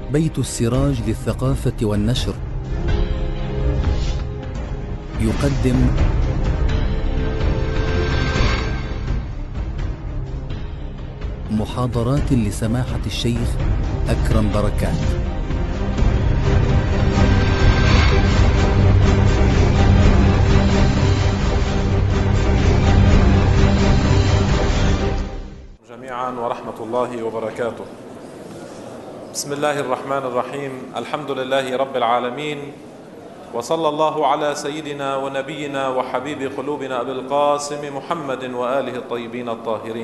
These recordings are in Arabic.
بيت السراج للثقافة والنشر يقدم محاضرات لسماحة الشيخ أكرم بركات. جميعا ورحمة الله وبركاته. بسم الله الرحمن الرحيم. الحمد لله رب العالمين، وصلى الله على سيدنا ونبينا وحبيب قلوبنا أبي القاسم محمد وآله الطيبين الطاهرين.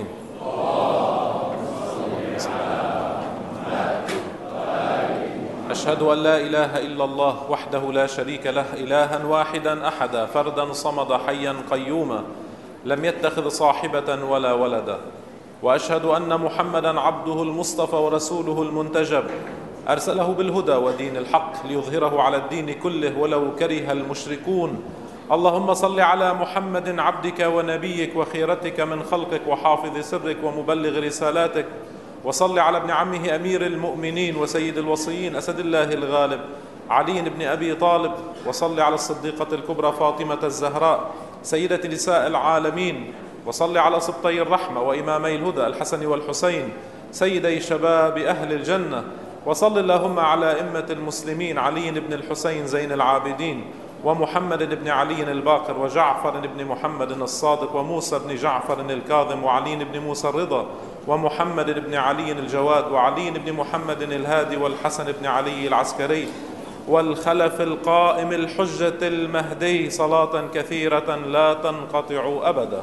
أشهد أن لا إله إلا الله وحده لا شريك له، إلها واحدا أحدا فردا صمد حيا قيوما لم يتخذ صاحبة ولا ولدا، وأشهد أن محمدا عبده المصطفى ورسوله المنتجب، أرسله بالهدى ودين الحق ليظهره على الدين كله ولو كره المشركون. اللهم صل على محمد عبدك ونبيك وخيرتك من خلقك وحافظ سرك ومبلغ رسالاتك، وصل على ابن عمه أمير المؤمنين وسيد الوصيين أسد الله الغالب علي بن أبي طالب، وصل على الصديقة الكبرى فاطمة الزهراء سيدة نساء العالمين، وصل على سبطي الرحمة وإمامي الهدى الحسن والحسين سيدي شباب أهل الجنة، وصل اللهم على أئمة المسلمين علي بن الحسين زين العابدين ومحمد بن علي الباقر وجعفر بن محمد الصادق وموسى بن جعفر الكاظم وعلي بن موسى الرضا ومحمد بن علي الجواد وعلي بن محمد الهادي والحسن بن علي العسكري والخلف القائم الحجة المهدي، صلاة كثيرة لا تنقطع أبدا.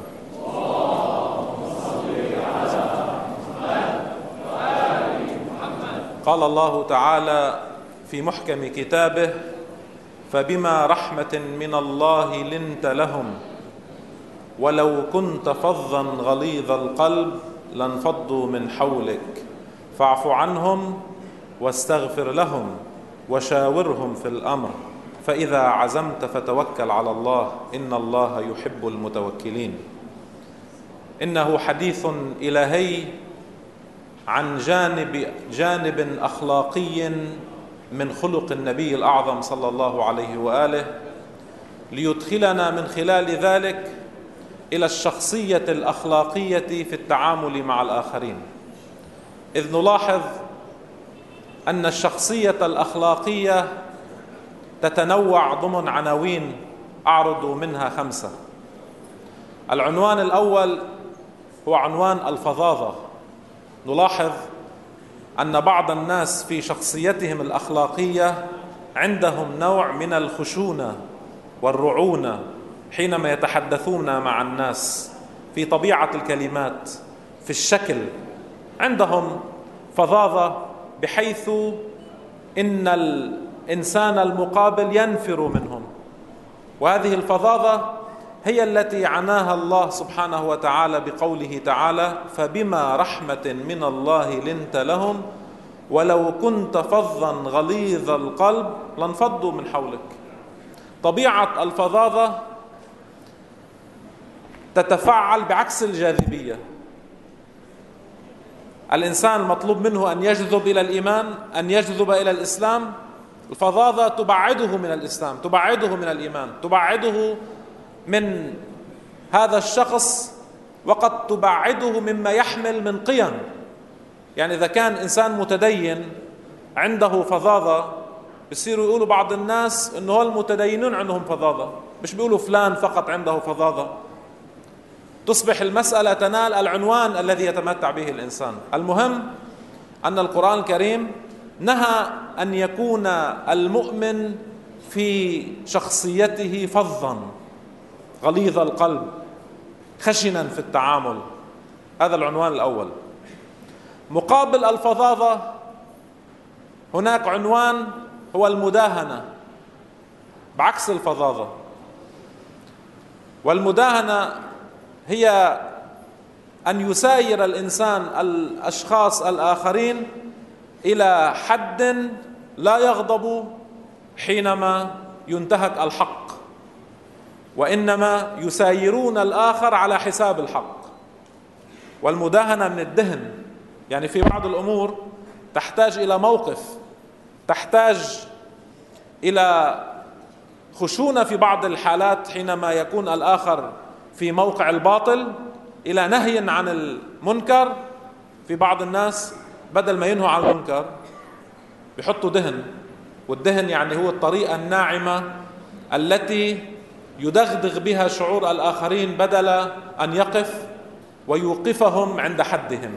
قال الله تعالى في محكم كتابه: فبما رحمة من الله لنت لهم ولو كنت فظا غليظ القلب لانفضوا من حولك فاعف عنهم واستغفر لهم وشاورهم في الأمر فإذا عزمت فتوكل على الله إن الله يحب المتوكلين. إنه حديث إلهي عن جانب أخلاقي من خلق النبي الأعظم صلى الله عليه وآله، ليدخلنا من خلال ذلك إلى الشخصية الأخلاقية في التعامل مع الآخرين، إذ نلاحظ أن الشخصية الأخلاقية تتنوع ضمن عناوين أعرض منها 5. العنوان الأول هو عنوان الفظاظة. نلاحظ أن بعض الناس في شخصيتهم الأخلاقية عندهم نوع من الخشونة والرعونة حينما يتحدثون مع الناس، في طبيعة الكلمات، في الشكل، عندهم فظاظة بحيث إن الإنسان المقابل ينفر منهم، وهذه الفظاظة هي التي عناها الله سبحانه وتعالى بقوله تعالى: فبما رحمة من الله لنت لهم ولو كنت فظا غليظ القلب لانفضوا من حولك. طبيعة الفظاظة تتفعل بعكس الجاذبية. الإنسان المطلوب منه أن يجذب إلى الإيمان، أن يجذب إلى الإسلام. الفظاظة تبعده من الإسلام، تبعده من الإيمان، تبعده من هذا الشخص، وقد تبعده مما يحمل من قيم. يعني إذا كان إنسان متدين عنده فظاظة، بيصيروا يقولوا بعض الناس إنه المتدينون عندهم فظاظة، مش بيقولوا فلان فقط عنده فظاظة. تصبح المسألة تنال العنوان الذي يتمتع به الإنسان. المهم أن القرآن الكريم نهى أن يكون المؤمن في شخصيته فظا غليظ القلب خشنا في التعامل. هذا العنوان الأول. مقابل الفظاظة هناك عنوان هو المداهنة، بعكس الفظاظة. والمداهنة هي أن يساير الإنسان الأشخاص الآخرين إلى حد لا يغضب حينما ينتهك الحق، وإنما يسايرون الآخر على حساب الحق. والمداهنة من الدهن، يعني في بعض الأمور تحتاج إلى موقف تحتاج إلى خشونة في بعض الحالات حينما يكون الآخر في موقع الباطل، إلى نهي عن المنكر. في بعض الناس بدل ما ينهوا عن المنكر بيحطوا دهن، والدهن يعني هو الطريقة الناعمة التي يدغدغ بها شعور الآخرين بدل أن يقف ويوقفهم عند حدهم.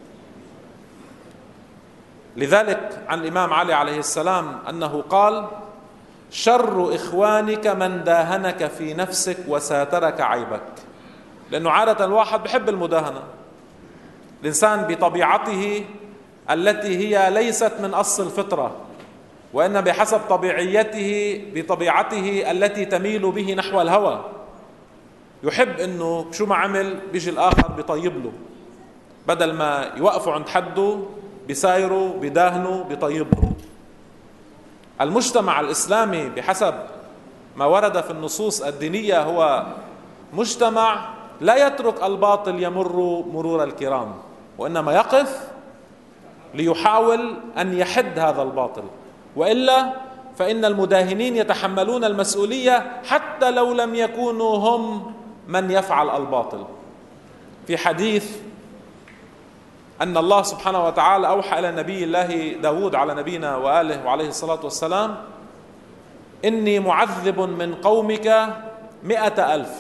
لذلك عن الإمام علي عليه السلام أنه قال: شر إخوانك من داهنك في نفسك وساترك عيبك. لأنه عادة الواحد بحب المداهنة، الإنسان بطبيعته التي هي ليست من أصل الفطرة، وإن بحسب طبيعيته بطبيعته التي تميل به نحو الهوى، يحب إنه شو ما عمل بيجي الآخر بيطيب له، بدل ما يوقفوا عند حده بيسايروا بيداهنوا بيطيب له. المجتمع الإسلامي بحسب ما ورد في النصوص الدينية هو مجتمع لا يترك الباطل يمر مرور الكرام، وإنما يقف ليحاول أن يحد هذا الباطل، وإلا فإن المداهنين يتحملون المسؤولية حتى لو لم يكونوا هم من يفعل الباطل. في حديث أن الله سبحانه وتعالى أوحى إلى نبي الله داود على نبينا وآله وعليه الصلاة والسلام: إني معذب من قومك 100,000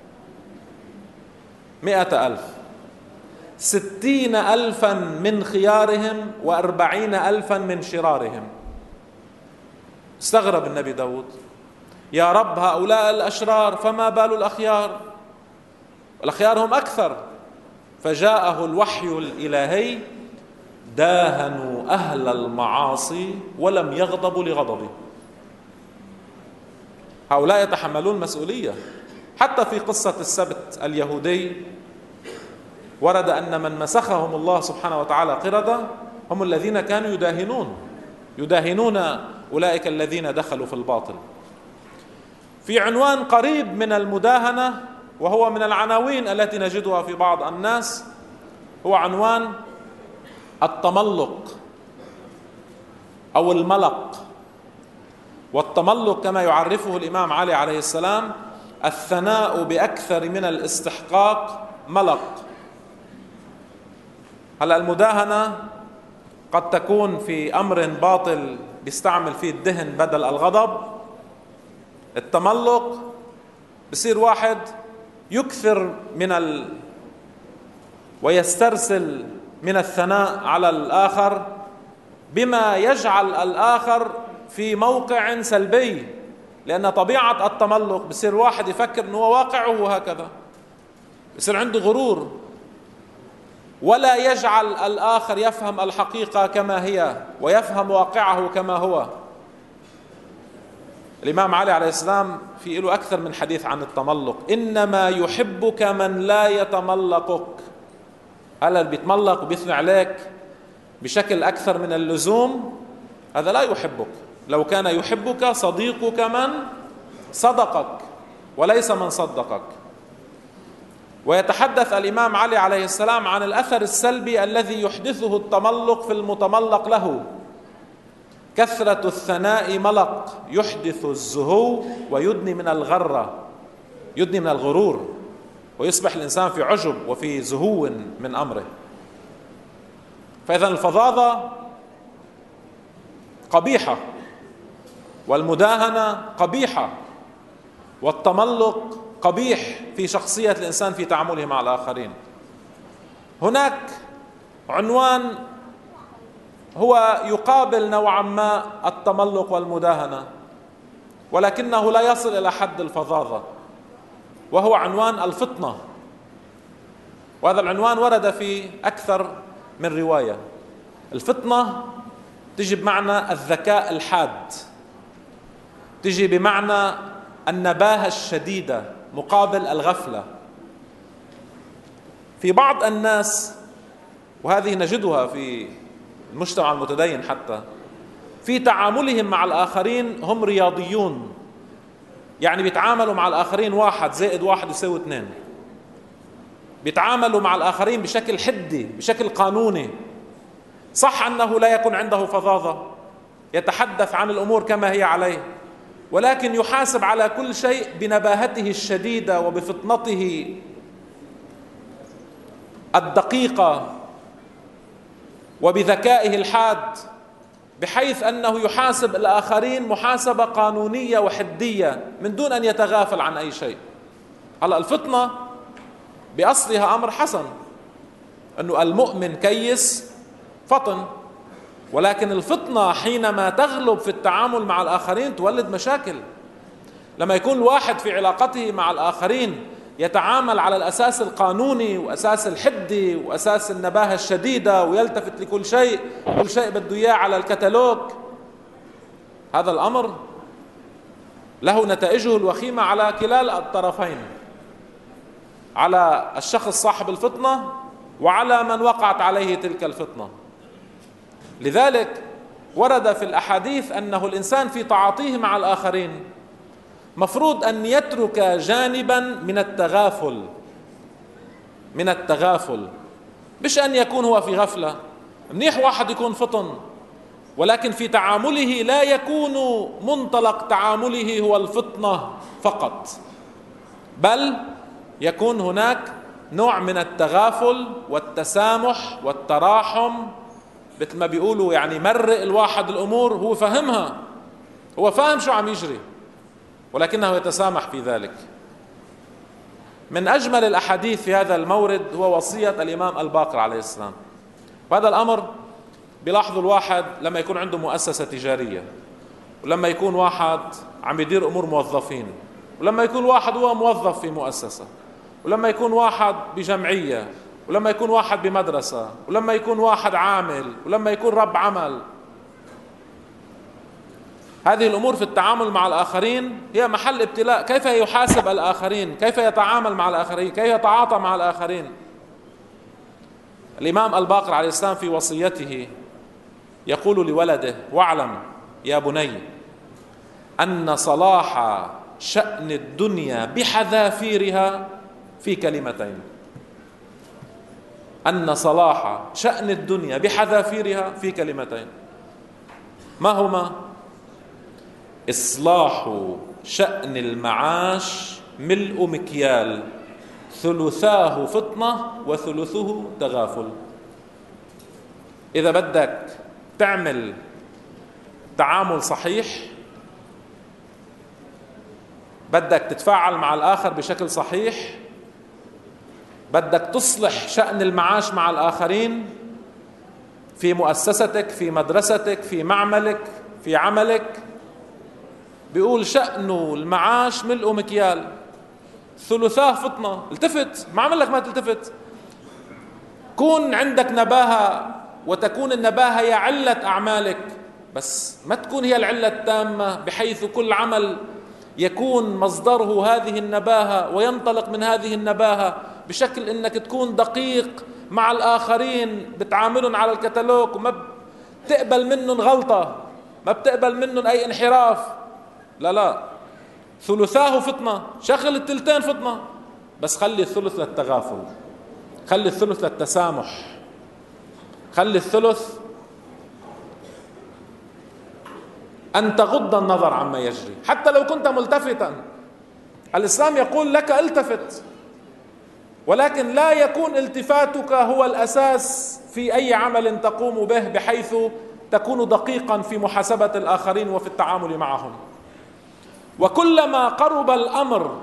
60,000 من خيارهم و40,000 من شرارهم. استغرب النبي داود: يا رب هؤلاء الأشرار فما بال الأخيار؟ الأخيار هم أكثر. فجاءه الوحي الإلهي: داهنوا أهل المعاصي ولم يغضبوا لغضبه. هؤلاء يتحملون مسؤولية. حتى في قصة السبت اليهودي ورد أن من مسخهم الله سبحانه وتعالى قردة هم الذين كانوا يداهنون أولئك الذين دخلوا في الباطل. في عنوان قريب من المداهنة، وهو من العناوين التي نجدها في بعض الناس، هو عنوان التملق أو الملق. والتملق كما يعرفه الإمام علي عليه السلام: الثناء بأكثر من الاستحقاق ملق. هلا المداهنة قد تكون في أمر باطل بيستعمل فيه الدهن بدل الغضب. التملق بصير واحد يكثر ويسترسل من الثناء على الآخر بما يجعل الآخر في موقع سلبي، لأن طبيعة التملق بصير واحد يفكر أنه واقعه هكذا، بصير عنده غرور، ولا يجعل الآخر يفهم الحقيقة كما هي ويفهم واقعه كما هو. الإمام علي عليه السلام في له أكثر من حديث عن التملق: إنما يحبك من لا يتملقك. هذا اللي بيتملق وبيثني عليك بشكل أكثر من اللزوم هذا لا يحبك. لو كان يحبك صديقك من صدقك وليس من صدقك. ويتحدث الإمام علي عليه السلام عن الأثر السلبي الذي يحدثه التملق في المتملق له: كثرة الثناء ملق يحدث الزهو ويدني من الغرة، يدني من الغرور، ويصبح الإنسان في عجب وفي زهو من أمره. فإذا الفظاظة قبيحة، والمداهنة قبيحة، والتملق قبيح في شخصية الإنسان في تعامله مع الآخرين. هناك عنوان هو يقابل نوعا ما التملق والمداهنة، ولكنه لا يصل إلى حد الفظاظة، وهو عنوان الفطنة. وهذا العنوان ورد في أكثر من رواية. الفطنة تجي بمعنى الذكاء الحاد، تجي بمعنى النباهة الشديدة مقابل الغفلة. في بعض الناس، وهذه نجدها في المجتمع المتدين حتى، في تعاملهم مع الآخرين هم رياضيون، يعني بيتعاملوا مع الآخرين 1+1=2. بيتعاملوا مع الآخرين بشكل حدي، بشكل قانوني. صح أنه لا يكون عنده فظاظة، يتحدث عن الأمور كما هي عليه، ولكن يحاسب على كل شيء بنباهته الشديدة وبفطنته الدقيقة وبذكائه الحاد، بحيث أنه يحاسب الآخرين محاسبة قانونية وحدية من دون أن يتغافل عن أي شيء. هلأ الفطنة بأصلها أمر حسن، أنه المؤمن كيس فطن، ولكن الفطنة حينما تغلب في التعامل مع الآخرين تولد مشاكل. لما يكون الواحد في علاقته مع الآخرين يتعامل على الأساس القانوني وأساس الحدي وأساس النباهة الشديدة ويلتفت لكل شيء، كل شيء بده إياه على الكتالوج، هذا الأمر له نتائجه الوخيمة على كلا الطرفين، على الشخص صاحب الفطنة وعلى من وقعت عليه تلك الفطنة. لذلك ورد في الأحاديث أنه الإنسان في تعاطيه مع الآخرين مفروض أن يترك جانبا من التغافل، مش أن يكون هو في غفلة. منيح واحد يكون فطن، ولكن في تعامله لا يكون منطلق تعامله هو الفطنة فقط، بل يكون هناك نوع من التغافل والتسامح والتراحم، مثل ما بيقولوا يعني مرق الواحد الأمور، هو فهمها، هو فاهم شو عم يجري، ولكنه يتسامح في ذلك. من أجمل الأحاديث في هذا المورد هو وصية الإمام الباقر عليه السلام. وهذا الأمر بيلاحظه الواحد لما يكون عنده مؤسسة تجارية، ولما يكون واحد عم يدير أمور موظفين، ولما يكون واحد هو موظف في مؤسسة، ولما يكون واحد بجمعية، ولما يكون واحد بمدرسة، ولما يكون واحد عامل، ولما يكون رب عمل. هذه الأمور في التعامل مع الآخرين هي محل ابتلاء. كيف يحاسب الآخرين؟ كيف يتعامل مع الآخرين؟ كيف يتعاطى مع الآخرين؟ الإمام الباقر عليه السلام في وصيته يقول لولده: واعلم يا بني أن صلاح شأن الدنيا بحذافيرها في كلمتين. أن صلاح شأن الدنيا بحذافيرها في كلمتين. ما هما؟ إصلاح شأن المعاش ملء مكيال، ثلثاه فطنة وثلثه تغافل. إذا بدك تعمل تعامل صحيح، بدك تتفاعل مع الآخر بشكل صحيح، بدك تصلح شأن المعاش مع الآخرين في مؤسستك، في مدرستك، في معملك، في عملك، بيقول شأن المعاش ملء مكيال، ثلثاه فطنة. التفت، ما عمل لك ما تلتفت. كون عندك نباهة، وتكون النباهة هي علة أعمالك، بس ما تكون هي العلة التامة، بحيث كل عمل يكون مصدره هذه النباهة وينطلق من هذه النباهة، بشكل انك تكون دقيق مع الآخرين، بتعاملهم على الكتالوج وما بتقبل منهم غلطة، ما بتقبل منهم أي انحراف. لا، ثلثاه فطنة، شغل التلتين فطنة، بس خلي الثلث للتغافل، خلي الثلث للتسامح، خلي الثلث أن تغض النظر عما يجري. حتى لو كنت ملتفتا، الإسلام يقول لك التفت، ولكن لا يكون التفاتك هو الأساس في أي عمل تقوم به، بحيث تكون دقيقا في محاسبة الآخرين وفي التعامل معهم. وكلما قرب الأمر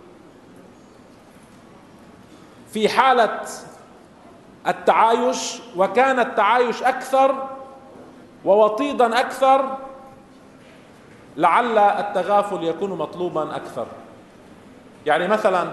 في حالة التعايش، وكان التعايش أكثر ووطيدا أكثر، لعل التغافل يكون مطلوبا أكثر. يعني مثلا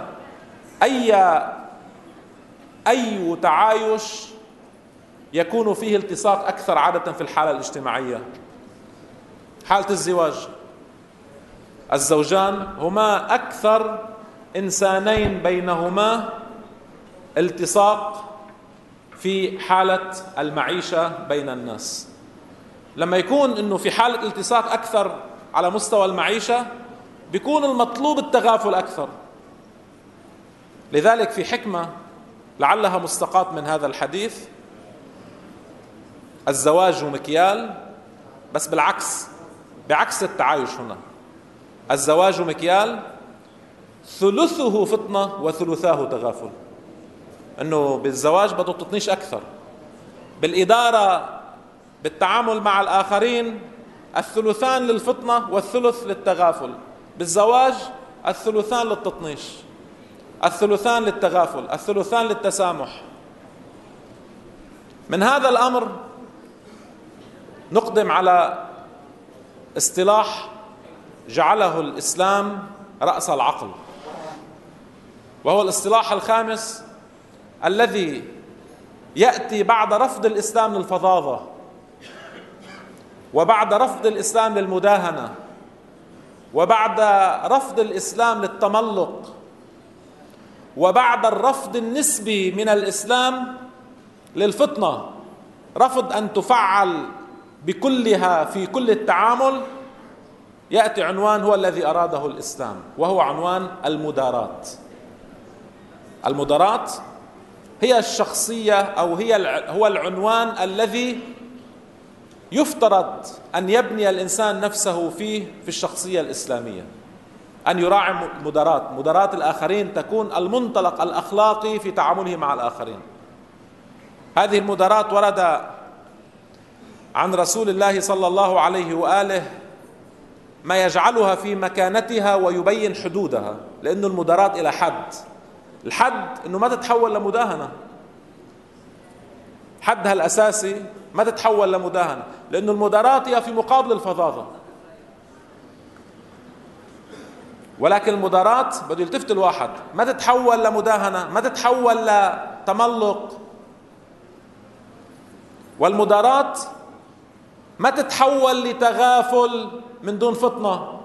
أي تعايش يكون فيه التصاق أكثر عادة في الحالة الاجتماعية؟ حالة الزواج، الزوجان هما أكثر إنسانين بينهما التصاق في حالة المعيشة بين الناس. لما يكون إنه في حالة التصاق أكثر على مستوى المعيشة، بيكون المطلوب التغافل أكثر. لذلك في حكمة لعلها مستقاة من هذا الحديث: الزواج مكيال بس بعكس التعايش هنا. الزواج مكيال، ثلثه فطنة وثلثاه تغافل. انه بالزواج بدك تطنيش اكثر، بالإدارة بالتعامل مع الآخرين الثلثان للفطنة والثلث للتغافل. بالزواج الثلثان للتطنيش، الثلثان للتغافل، الثلثان للتسامح. من هذا الأمر نقدم على اصطلاح جعله الإسلام رأس العقل، وهو الاصطلاح الخامس الذي يأتي بعد رفض الإسلام للفظاظة، وبعد رفض الإسلام للمداهنة، وبعد رفض الإسلام للتملق، وبعد الرفض النسبي من الإسلام للفطنة، رفض أن تفعل بكلها في كل التعامل. يأتي عنوان هو الذي أراده الإسلام، وهو عنوان المدارات. المدارات هي الشخصية أو هو العنوان الذي يفترض أن يبني الإنسان نفسه فيه في الشخصية الإسلامية، أن يراعي مدارات الآخرين، تكون المنطلق الأخلاقي في تعامله مع الآخرين. هذه المدارات ورد عن رسول الله صلى الله عليه وآله ما يجعلها في مكانتها ويبين حدودها، لأن المدارات إلى حد، الحد أنه ما تتحول لمداهنة، حدها الأساسي ما تتحول لمداهنة، لأن المدارات هي في مقابل الفظاظة. ولكن المدارات بده يلتفت الواحد، ما تتحول لمداهنة، ما تتحول لتملق. والمدارات ما تتحول لتغافل من دون فطنة.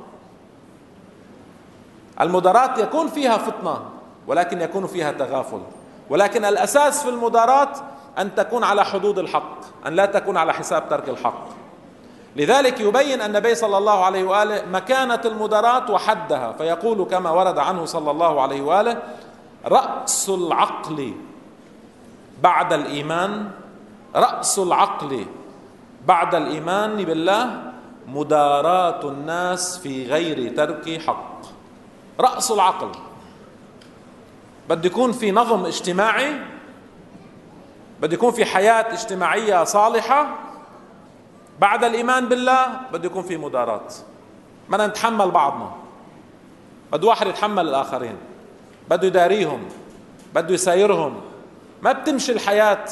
المدارات يكون فيها فطنة ولكن يكون فيها تغافل، ولكن الأساس في المدارات أن تكون على حدود الحق، أن لا تكون على حساب ترك الحق. لذلك يبين النبي صلى الله عليه وآله مكانة المدارات وحدها، فيقول كما ورد عنه صلى الله عليه وآله: رأس العقل بعد الإيمان، رأس العقل بعد الإيمان بالله مداراة الناس في غير ترك حق. رأس العقل بده يكون في نظم اجتماعي، بده يكون في حياة اجتماعية صالحة. بعد الإيمان بالله بده يكون في مدارات، بدنا نتحمل بعضنا، بده واحد يتحمل الآخرين، بده يداريهم، بده يسايرهم. ما بتمشي الحياة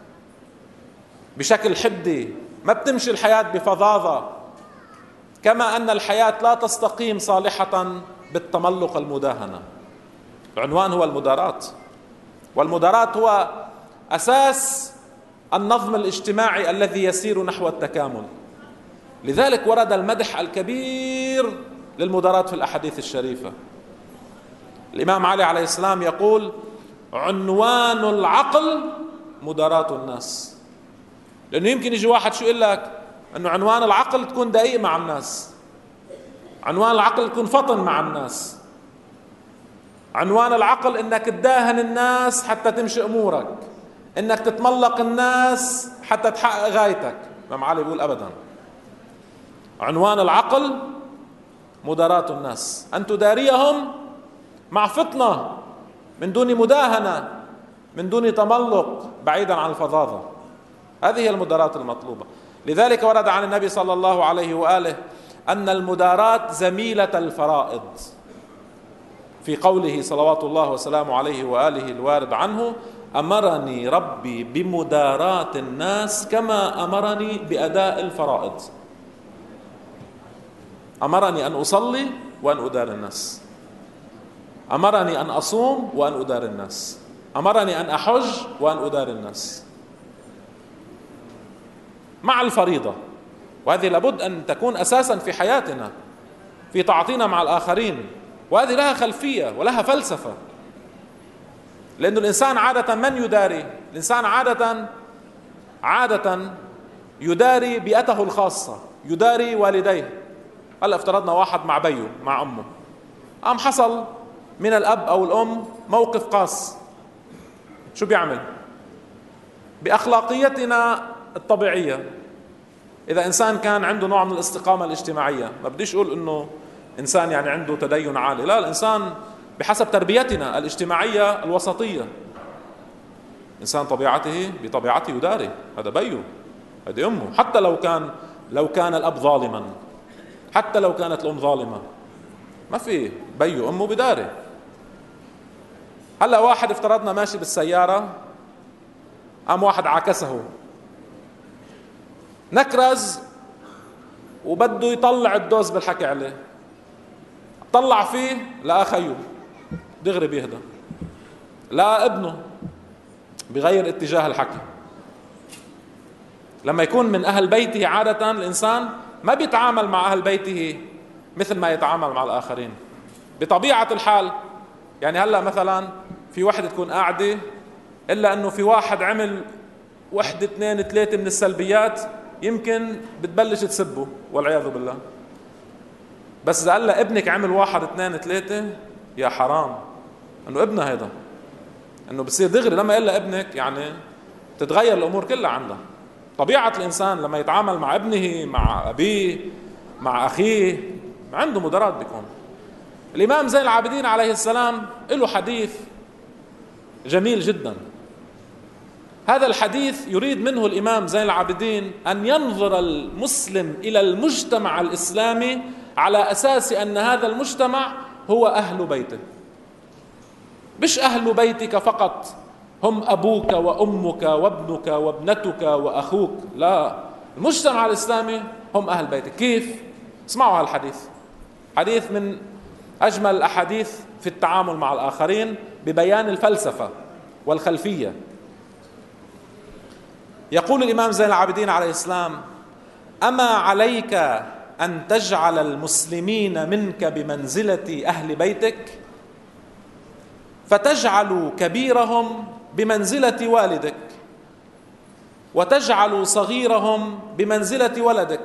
بشكل حدي، ما بتمشي الحياة بفظاظة، كما أن الحياة لا تستقيم صالحة بالتملق المداهنة. العنوان هو المدارات، والمدارات هو أساس النظم الاجتماعي الذي يسير نحو التكامل. لذلك ورد المدح الكبير للمدارات في الأحاديث الشريفة. الإمام علي عليه السلام يقول: عنوان العقل مداراة الناس. لأنه يمكن يجي واحد شو يقول لك أنه عنوان العقل تكون دقيق مع الناس، عنوان العقل تكون فطن مع الناس، عنوان العقل انك تداهن الناس حتى تمشي امورك، انك تتملق الناس حتى تحقق غايتك. الإمام علي بيقول ابدا، عنوان العقل مداراة الناس، ان تداريهم مع فطنة، من دون مداهنة، من دون تملق، بعيدا عن الفظاظة. هذه هي المدارات المطلوبة. لذلك ورد عن النبي صلى الله عليه وآله أن المدارات زميلة الفرائض، في قوله صلوات الله وسلامه عليه وآله الوارد عنه: أمرني ربي بمداراة الناس كما أمرني بأداء الفرائض. أمرني أن أصلي وأن أدار الناس، أمرني أن أصوم وأن أدار الناس، أمرني أن أحج وأن أدار الناس، مع الفريضة. وهذه لابد أن تكون أساسا في حياتنا، في تعاطينا مع الآخرين. وهذه لها خلفية ولها فلسفة، لأن الإنسان عادة من يداري؟ الإنسان عادة يداري بيئته الخاصة، يداري والديه. هلا افترضنا واحد مع بيه مع أمه، حصل من الأب أو الأم موقف قاس، شو بيعمل؟ بأخلاقيتنا الطبيعية إذا إنسان كان عنده نوع من الاستقامة الاجتماعية، ما بديش أقول إنه إنسان يعني عنده تدين عالي، لا، الإنسان بحسب تربيتنا الاجتماعية الوسطية، إنسان بطبيعته يداري، هذا بيه، هذه أمه، حتى لو كان الأب ظالما، حتى لو كانت الأم ظالمة، ما في، بيه أمه بداري. هلا واحد افترضنا ماشي بالسيارة، قام واحد عاكسه، نكرز وبده يطلع الدوز بالحكي عليه، طلع فيه لا خيه دغري بيهدى، لا ابنه بغير اتجاه الحكي. لما يكون من أهل بيته عادة الإنسان ما بيتعامل مع أهل بيته مثل ما يتعامل مع الآخرين بطبيعة الحال. يعني هلأ مثلا في وحدة تكون قاعدة، إلا أنه في واحد عمل 1 2 3 من السلبيات، يمكن بتبلش تسبه والعياذ بالله. بس إذا قال ابنك عمل 1 2 3، يا حرام، أنه ابنه هيدا، أنه بصير دغري لما يقول ابنك يعني تتغير الأمور كلها عنده. طبيعة الإنسان لما يتعامل مع ابنه، مع أبيه، مع أخيه، عنده مدارات بيكون. الإمام زين العابدين عليه السلام له حديث جميل جدا. هذا الحديث يريد منه الإمام زين العابدين أن ينظر المسلم إلى المجتمع الإسلامي على أساس أن هذا المجتمع هو أهل بيته، مش أهل بيتك فقط هم أبوك وأمك وابنك وابنتك وأخوك، لا، المجتمع الإسلامي هم أهل بيتك. كيف؟ اسمعوا هالحديث، حديث من أجمل الأحاديث في التعامل مع الآخرين ببيان الفلسفة والخلفية. يقول الإمام زين العابدين عليه السلام: أما عليك أن تجعل المسلمين منك بمنزلة أهل بيتك، فتجعل كبيرهم بمنزلة والدك، وتجعل صغيرهم بمنزلة ولدك،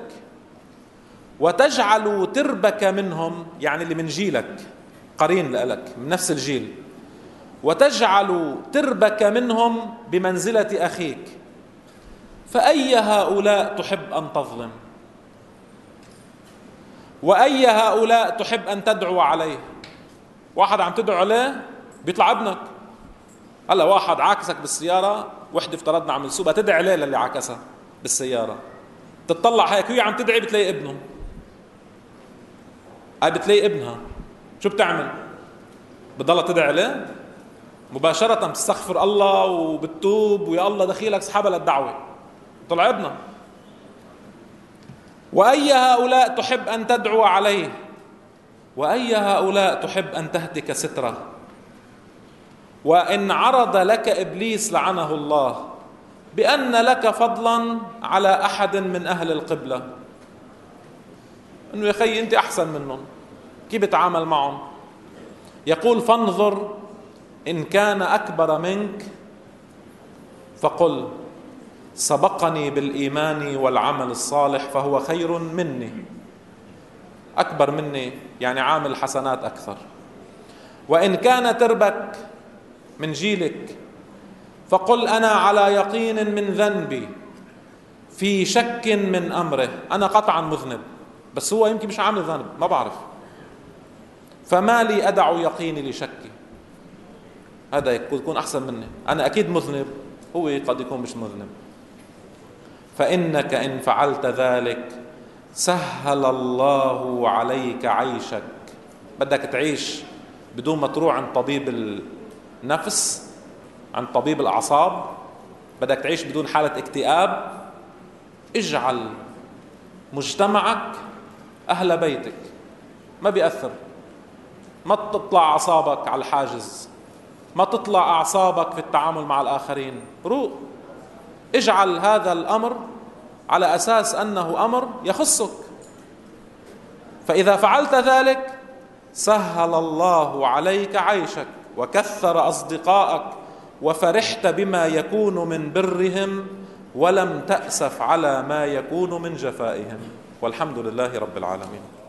وتجعل تربك منهم، يعني اللي من جيلك قرين لك من نفس الجيل، وتجعل تربك منهم بمنزلة أخيك، فأي هؤلاء تحب أن تظلم؟ وأي هؤلاء تحب أن تدعو عليه؟ واحد عم تدعو عليه بيطلع ابنك. هلا واحد عاكسك بالسيارة، وحده افترضنا عم يسوقها، تدعي عليه للي عاكسها بالسيارة، تطلع هيك وهي عم تدعي بتلاقي ابنه، هاي بتلاقي ابنها، شو بتعمل؟ بتضلها تدعي عليه؟ مباشرة بتستغفر الله وبتتوب ويا الله دخيلك سحبها للدعوة، طلع ابنها. وأي هؤلاء تحب أن تدعو عليه؟ وأي هؤلاء تحب أن تهتك ستره؟ وإن عرض لك إبليس لعنه الله بأن لك فضلا على أحد من أهل القبلة، إنه يا أخي أنت أحسن منهم، كيف بتعامل معهم؟ يقول: فانظر إن كان أكبر منك فقل سبقني بالإيمان والعمل الصالح فهو خير مني، أكبر مني يعني عامل حسنات أكثر. وإن كان تربك من جيلك فقل أنا على يقين من ذنبي، في شك من أمره، أنا قطعا مذنب، بس هو يمكن مش عامل ذنب ما بعرف، فما لي أدع يقيني لشكي. هذا يكون أحسن مني، أنا أكيد مذنب، هو قد يكون مش مذنب. فإنك إن فعلت ذلك سهل الله عليك عيشك. بدك تعيش بدون ما تروح عند طبيب النفس، عند طبيب الأعصاب، بدك تعيش بدون حالة اكتئاب، اجعل مجتمعك أهل بيتك، ما بيأثر، ما تطلع أعصابك على الحاجز، ما تطلع أعصابك في التعامل مع الآخرين، روق، اجعل هذا الأمر على أساس أنه أمر يخصك. فإذا فعلت ذلك سهل الله عليك عيشك وكثر أصدقائك وفرحت بما يكون من برهم ولم تأسف على ما يكون من جفائهم، والحمد لله رب العالمين.